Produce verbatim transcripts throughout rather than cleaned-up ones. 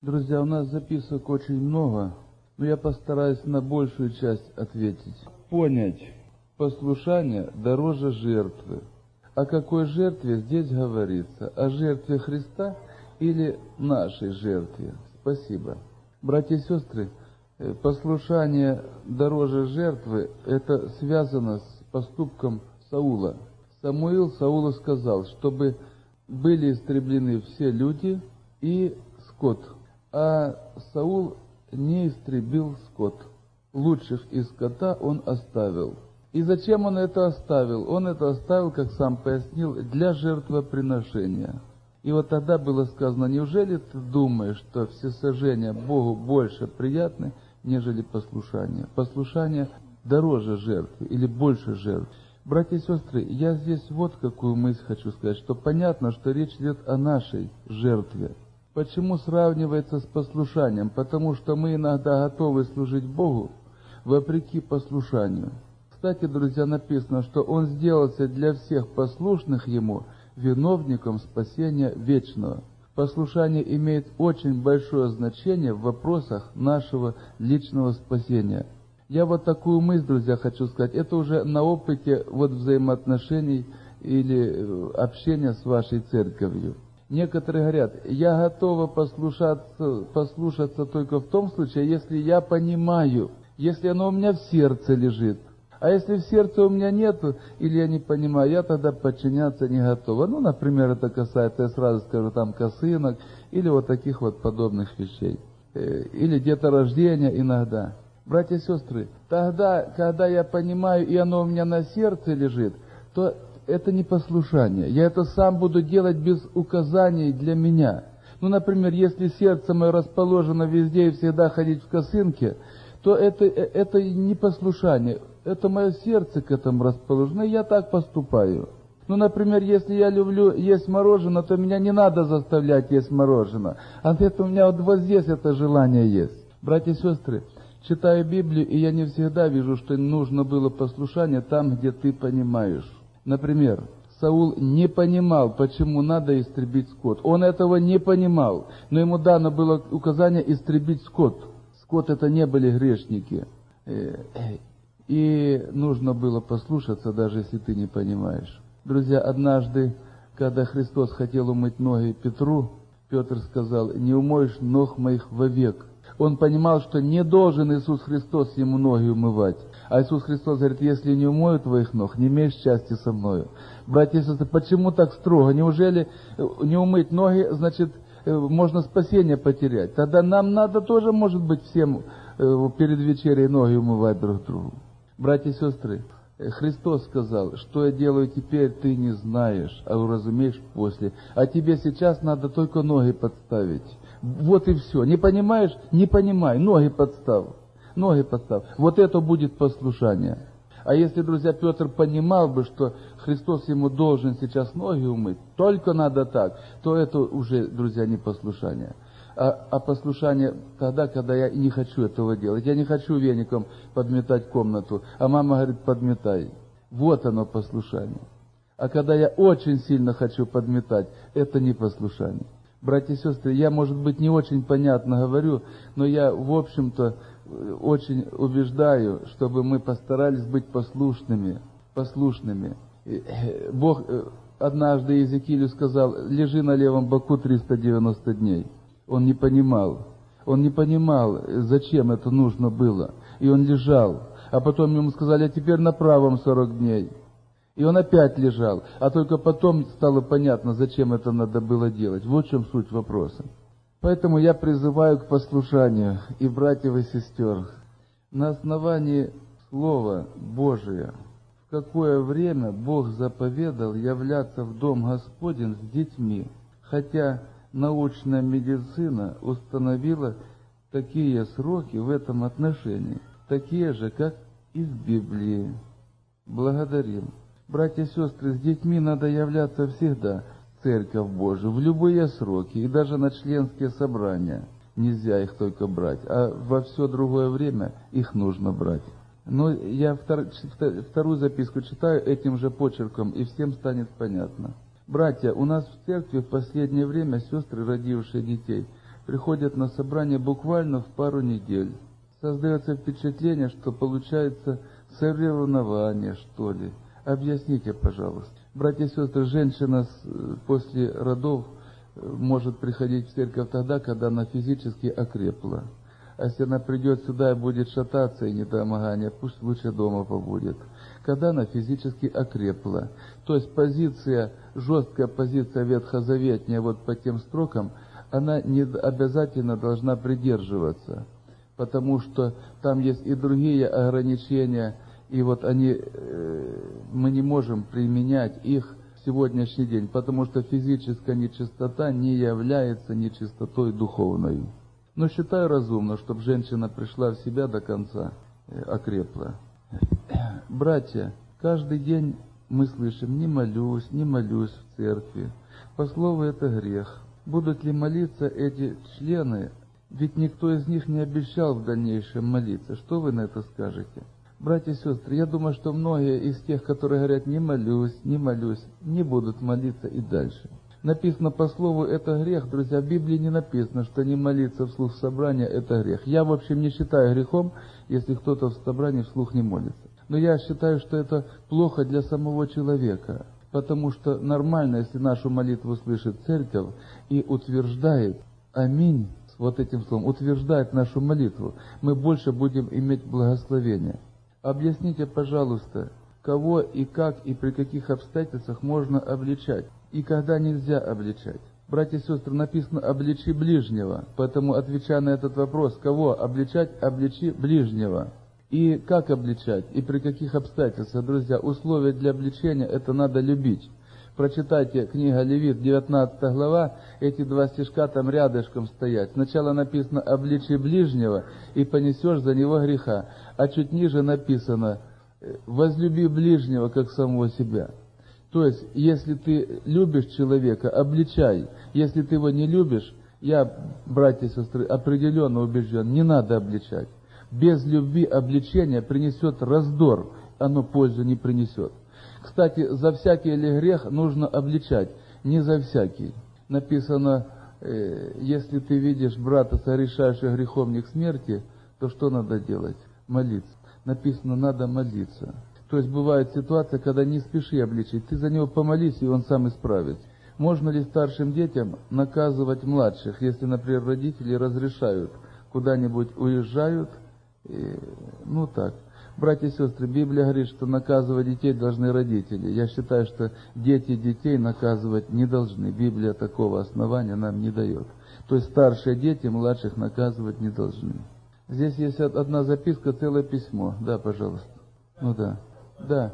Друзья, у нас записок очень много, но я постараюсь на большую часть ответить. Понять, послушание дороже жертвы. О какой жертве здесь говорится? О жертве Христа или нашей жертве? Спасибо. Братья и сестры, послушание дороже жертвы, это связано с поступком Саула. Самуил Саулу сказал, чтобы были истреблены все люди и скот. А Саул не истребил скот. Лучших из скота он оставил. И зачем он это оставил? Он это оставил, как сам пояснил, для жертвоприношения. И вот тогда было сказано: неужели ты думаешь, что всесожжения Богу больше приятны, нежели послушание? Послушание дороже жертвы или больше жертв. Братья и сестры, я здесь вот какую мысль хочу сказать, что понятно, что речь идет о нашей жертве. Почему сравнивается с послушанием? Потому что мы иногда готовы служить Богу вопреки послушанию. Кстати, друзья, написано, что Он сделался для всех послушных Ему виновником спасения вечного. Послушание имеет очень большое значение в вопросах нашего личного спасения. Я вот такую мысль, друзья, хочу сказать. Это уже на опыте вот взаимоотношений или общения с вашей церковью. Некоторые говорят: я готова послушаться, послушаться только в том случае, если я понимаю, если оно у меня в сердце лежит. А если в сердце у меня нету, или я не понимаю, я тогда подчиняться не готова. Ну, например, это касается, я сразу скажу, там косынок, или вот таких вот подобных вещей. Или деторождения иногда. Братья и сестры, тогда, когда я понимаю, и оно у меня на сердце лежит, то это не послушание. Я это сам буду делать без указаний для меня. Ну, например, если сердце мое расположено везде и всегда ходить в косынке, то это, это не послушание. Это мое сердце к этому расположено, и я так поступаю. Ну, например, если я люблю есть мороженое, то меня не надо заставлять есть мороженое. А это у меня вот, вот здесь это желание есть. Братья и сестры, читаю Библию, и я не всегда вижу, что нужно было послушание там, где ты понимаешь. Например, Саул не понимал, почему надо истребить скот. Он этого не понимал, но ему дано было указание истребить скот. Скот — это не были грешники. И нужно было послушаться, даже если ты не понимаешь. Друзья, однажды, когда Христос хотел умыть ноги Петру, Петр сказал: не умоешь ног моих вовек. Он понимал, что не должен Иисус Христос ему ноги умывать. А Иисус Христос говорит: если не умою твоих ног, не имеешь счастья со мною. Братья и сестры, почему так строго? Неужели не умыть ноги, значит, можно спасение потерять? Тогда нам надо тоже, может быть, всем перед вечерей ноги умывать друг другу. Братья и сестры, Христос сказал: что я делаю теперь, ты не знаешь, а уразумеешь после. А тебе сейчас надо только ноги подставить. Вот и все. Не понимаешь? Не понимай. Ноги подстав. Ноги подстав. Вот это будет послушание. А если, друзья, Петр понимал бы, что Христос ему должен сейчас ноги умыть, только надо так, то это уже, друзья, не послушание. А, а послушание тогда, когда я не хочу этого делать. Я не хочу веником подметать комнату, а мама говорит: подметай. Вот оно послушание. А когда я очень сильно хочу подметать, это не послушание. Братья и сестры, я, может быть, не очень понятно говорю, но я, в общем-то, очень убеждаю, чтобы мы постарались быть послушными, послушными. Бог однажды Иезекиилю сказал: лежи на левом боку триста девяносто дней. Он не понимал. Он не понимал, зачем это нужно было. И он лежал. А потом ему сказали: а теперь на правом сорок дней. И он опять лежал. А только потом стало понятно, зачем это надо было делать. Вот в чем суть вопроса. Поэтому я призываю к послушанию и братьев и сестер. На основании Слова Божия, в какое время Бог заповедал являться в Дом Господень с детьми, хотя научная медицина установила такие сроки в этом отношении, такие же, как и в Библии. Благодарим. Братья и сестры, с детьми надо являться всегда в Церковь Божию, в любые сроки, и даже на членские собрания. Нельзя их только брать, а во все другое время их нужно брать. Но я втор, вторую записку читаю этим же почерком, и всем станет понятно. Братья, у нас в церкви в последнее время сестры, родившие детей, приходят на собрание буквально в пару недель. Создается впечатление, что получается соревнование, что ли. Объясните, пожалуйста. Братья и сестры, женщина после родов может приходить в церковь тогда, когда она физически окрепла. А если она придет сюда и будет шататься и недомогание, пусть лучше дома побудет. Когда она физически окрепла. То есть позиция, жесткая позиция ветхозаветная вот по тем строкам, она не обязательно должна придерживаться. Потому что там есть и другие ограничения, и вот они, мы не можем применять их в сегодняшний день, потому что физическая нечистота не является нечистотой духовной. Но считаю разумно, чтобы женщина пришла в себя до конца, окрепла. Братья, каждый день мы слышим: не молюсь, не молюсь в церкви. По слову, это грех. Будут ли молиться эти члены? Ведь никто из них не обещал в дальнейшем молиться. Что вы на это скажете? Братья и сестры, я думаю, что многие из тех, которые говорят: не молюсь, не молюсь, не будут молиться и дальше. Написано по слову, это грех. Друзья, в Библии не написано, что не молиться вслух в собрании – это грех. Я, в общем, не считаю грехом, если кто-то в собрании вслух не молится. Но я считаю, что это плохо для самого человека. Потому что нормально, если нашу молитву слышит церковь и утверждает «Аминь», вот этим словом, утверждает нашу молитву, мы больше будем иметь благословение. Объясните, пожалуйста, кого и как и при каких обстоятельствах можно обличать, и когда нельзя обличать. Братья и сестры, написано «обличи ближнего», поэтому, отвечая на этот вопрос, кого обличать, обличи ближнего. И как обличать, и при каких обстоятельствах, друзья, условия для обличения – это надо любить. Прочитайте книга Левит, девятнадцатая глава, эти два стишка там рядышком стоят. Сначала написано «обличи ближнего, и понесешь за него греха», а чуть ниже написано «возлюби ближнего, как самого себя». То есть, если ты любишь человека, обличай. Если ты его не любишь, я, братья и сестры, определенно убежден, не надо обличать. Без любви обличение принесет раздор, оно пользу не принесет. Кстати, за всякий ли грех нужно обличать? Не за всякий. Написано, э, если ты видишь брата, согрешающего грехом не к смерти, то что надо делать? Молиться. Написано, надо молиться. То есть бывает ситуация, когда не спеши обличить. Ты за него помолись, и он сам исправится. Можно ли старшим детям наказывать младших, если, например, родители разрешают, куда-нибудь уезжают? И, ну так. Братья и сестры, Библия говорит, что наказывать детей должны родители. Я считаю, что дети детей наказывать не должны. Библия такого основания нам не дает. То есть старшие дети младших наказывать не должны. Здесь есть одна записка, целое письмо. Да, пожалуйста. Ну да. Да.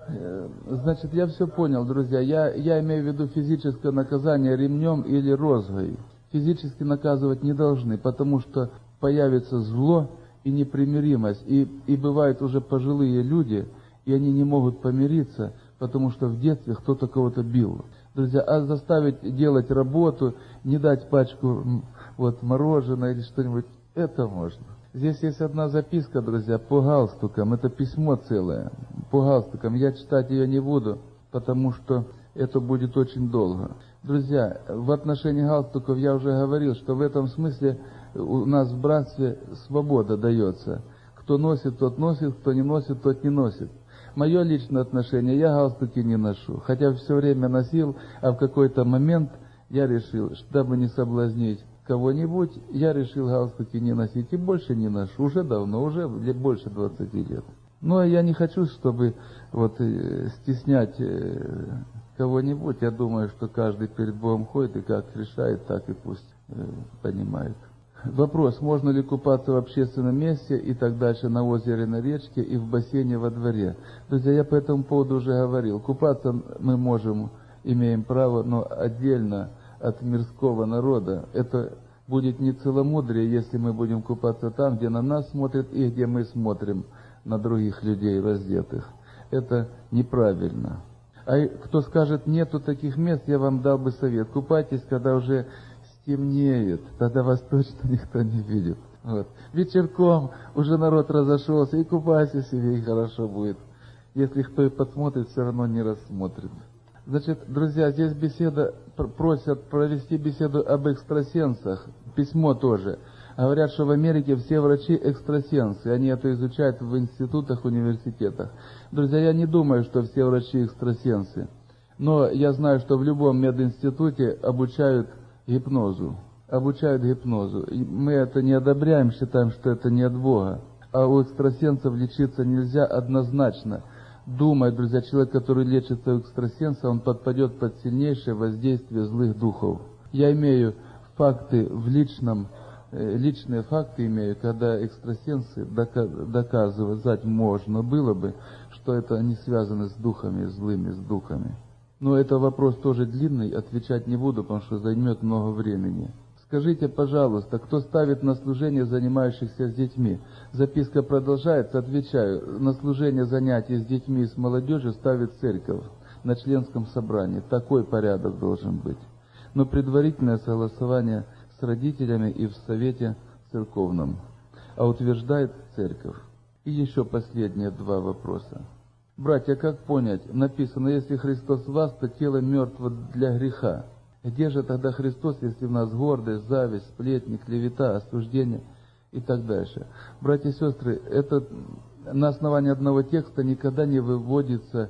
Значит, я все понял, друзья. Я, я имею в виду физическое наказание ремнем или розгой. Физически наказывать не должны, потому что появится зло и непримиримость. И, и бывают уже пожилые люди, и они не могут помириться, потому что в детстве кто-то кого-то бил. Друзья, а заставить делать работу, не дать пачку вот, мороженого или что-нибудь, это можно. Здесь есть одна записка, друзья, по галстукам. Это письмо целое, по галстукам. Я читать ее не буду, потому что это будет очень долго. Друзья, в отношении галстуков я уже говорил, что в этом смысле у нас в братстве свобода дается. Кто носит, тот носит, кто не носит, тот не носит. Мое личное отношение, я галстуки не ношу. Хотя все время носил, а в какой-то момент я решил, чтобы не соблазнить кого-нибудь, я решил галстуки не носить и больше не ношу. Уже давно, уже больше двадцати лет. Но я не хочу, чтобы вот стеснять кого-нибудь. Я думаю, что каждый перед Богом ходит и как решает, так и пусть понимает. Вопрос, можно ли купаться в общественном месте и так дальше, на озере, на речке и в бассейне во дворе. Друзья, я по этому поводу уже говорил. Купаться мы можем, имеем право, но отдельно от мирского народа. Это будет не целомудрие, если мы будем купаться там, где на нас смотрят и где мы смотрим на других людей раздетых. Это неправильно. А кто скажет, нету таких мест, я вам дал бы совет. Купайтесь, когда уже стемнеет, тогда вас точно никто не видит. Вот. Вечерком уже народ разошелся, и купайся себе, и хорошо будет. Если кто и посмотрит, все равно не рассмотрит. Значит, друзья, здесь беседа, просят провести беседу об экстрасенсах, письмо тоже. Говорят, что в Америке все врачи экстрасенсы, они это изучают в институтах, университетах. Друзья, я не думаю, что все врачи экстрасенсы, но я знаю, что в любом мединституте обучают гипнозу, обучают гипнозу. И мы это не одобряем, считаем, что это не от Бога. А у экстрасенсов лечиться нельзя однозначно. Думаю, друзья, человек, который лечится у экстрасенса, он подпадет под сильнейшее воздействие злых духов. Я имею факты в личном, э, личные факты имею, когда экстрасенсы доказывать можно было бы, что это они связаны с духами, злыми, с духами. Но это вопрос тоже длинный, отвечать не буду, потому что займет много времени. Скажите, пожалуйста, кто ставит на служение занимающихся с детьми? Записка продолжается, отвечаю. На служение занятий с детьми и с молодежью ставит церковь на членском собрании. Такой порядок должен быть. Но предварительное согласование с родителями и в совете церковном. А утверждает церковь. И еще последние два вопроса. Братья, как понять? Написано, если Христос в вас, то тело мертво для греха. Где же тогда Христос, если в нас гордость, зависть, сплетни, клевета, осуждение и так дальше? Братья и сестры, это на основании одного текста никогда не выводится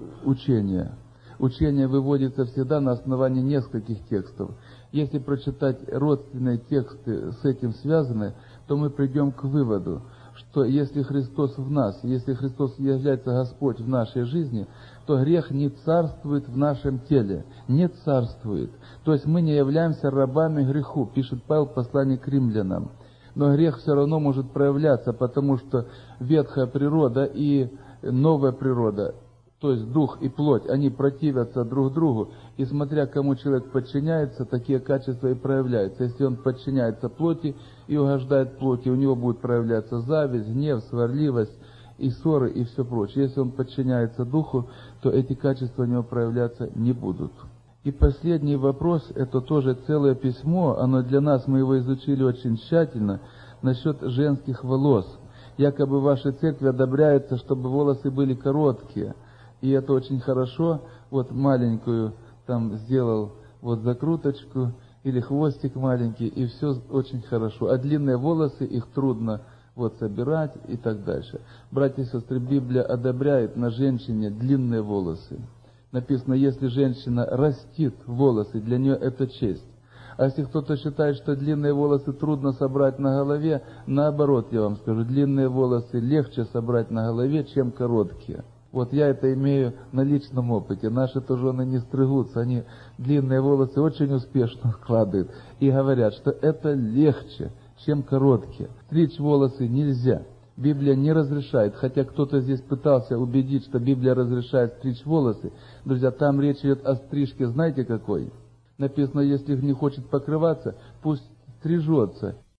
учение. Учение выводится всегда на основании нескольких текстов. Если прочитать родственные тексты с этим связаны, то мы придем к выводу, что если Христос в нас, если Христос является Господь в нашей жизни, то грех не царствует в нашем теле, не царствует. То есть мы не являемся рабами греху, пишет Павел в послании к римлянам. Но грех все равно может проявляться, потому что ветхая природа и новая природа, то есть дух и плоть, они противятся друг другу, и смотря кому человек подчиняется, такие качества и проявляются. Если он подчиняется плоти и угождает плоти, у него будет проявляться зависть, гнев, сварливость, и ссоры, и все прочее. Если он подчиняется духу, то эти качества у него проявляться не будут. И последний вопрос, это тоже целое письмо, оно для нас, мы его изучили очень тщательно, насчет женских волос. Якобы в вашей церкви одобряется, чтобы волосы были короткие. И это очень хорошо. Вот маленькую там сделал вот закруточку или хвостик маленький, и все очень хорошо. А длинные волосы, их трудно вот собирать и так дальше. Братья и сестры, Библия одобряет на женщине длинные волосы. Написано, если женщина растит волосы, для нее это честь. А если кто-то считает, что длинные волосы трудно собрать на голове, наоборот, я вам скажу, длинные волосы легче собрать на голове, чем короткие. Вот я это имею на личном опыте. Наши-то жены не стригутся, они длинные волосы очень успешно складывают. И говорят, что это легче, чем короткие. Стричь волосы нельзя. Библия не разрешает, хотя кто-то здесь пытался убедить, что Библия разрешает стричь волосы. Друзья, там речь идет о стрижке, знаете какой? Написано, если не хочет покрываться, пусть стрижется.